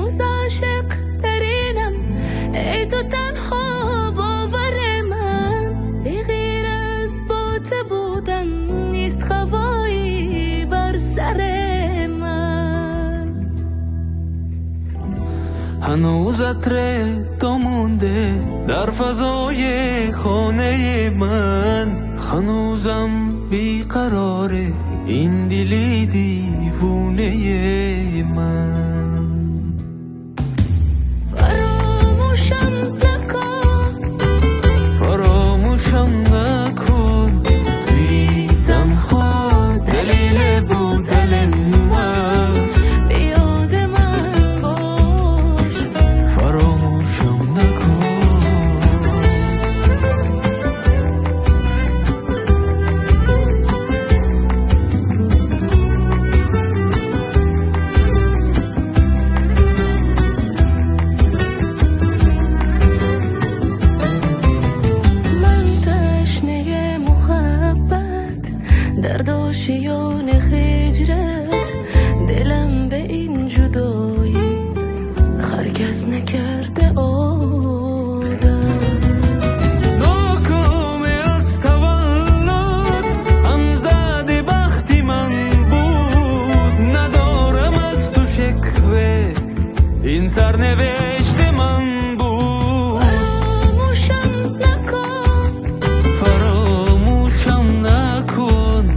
هنوز عاشق ترینم، ای تو تنها باور من. به غیر از بات بودن نیست هوایی بر سر من. هنوز عطر تو مونده در فضای خانه من. هنوزم بیقراره این دلی دیوونه من. فراموشم نکن، فراموشم نکن، توی تنها دلیل بودن من. به یاد من باش، فراموشم نکن. در آشیان هجرت دلم به این جدایی هرگز نکرده عادت. ناکامه از تولد هم زده بختی من بود. ندارم از تو شکوه، این سرنوشت من بود. فراموشم نکن، فراموشم نکن،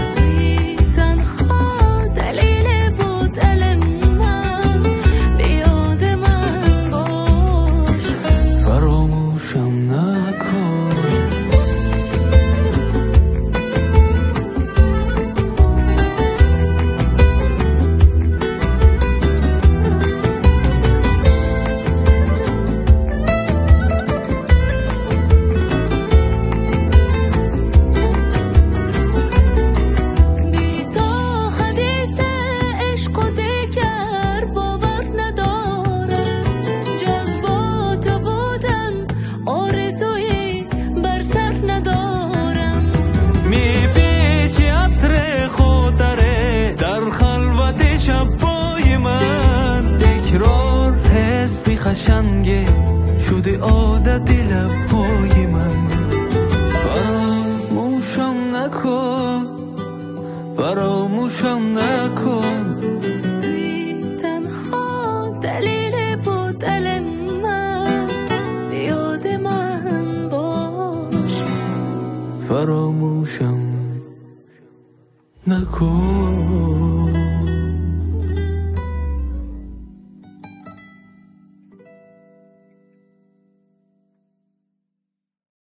قشنگه شده عادت لبهای من. فراموشم نکن، فراموشم نکن، توی تنها دلیل بودن من. به یاد من باش، فراموشم نکن.